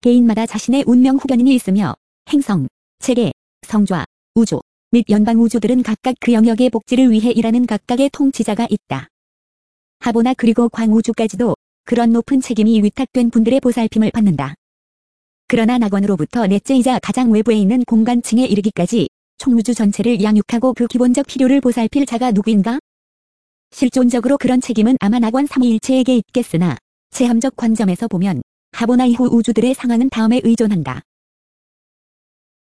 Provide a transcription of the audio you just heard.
개인마다 자신의 운명 후견인이 있으며 행성, 체계, 성좌, 우주 및 연방 우주들은 각각 그 영역의 복지를 위해 일하는 각각의 통치자가 있다. 하보나 그리고 광우주까지도 그런 높은 책임이 위탁된 분들의 보살핌을 받는다. 그러나 낙원으로부터 넷째이자 가장 외부에 있는 공간층에 이르기까지 총우주 전체를 양육하고 그 기본적 필요를 보살필 자가 누구인가? 실존적으로 그런 책임은 아마 낙원 삼위일체에게 있겠으나 체험적 관점에서 보면 하보나 이후 우주들의 상황은 다음에 의존한다.